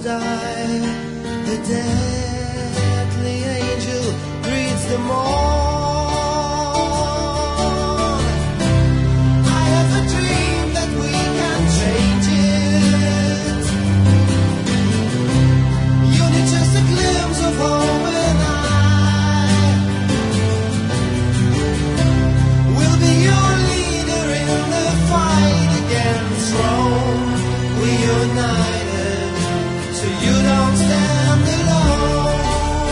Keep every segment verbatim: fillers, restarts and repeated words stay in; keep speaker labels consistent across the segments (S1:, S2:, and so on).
S1: die. The deadly angel greets them all. I have a dream that we can change it. You need just a glimpse of hope, and I will be your leader in the fight against Rome. We united, so you don't stand alone.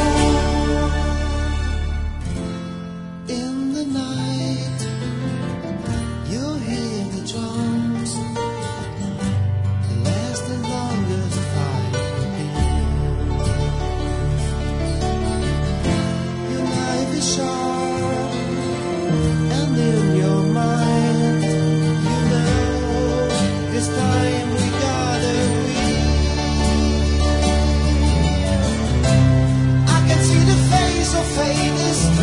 S1: In the night, you hear the drums, the last and longest fight. Your life is sharp, and in your mind, you know this time we gotta win. I can see the face of fate is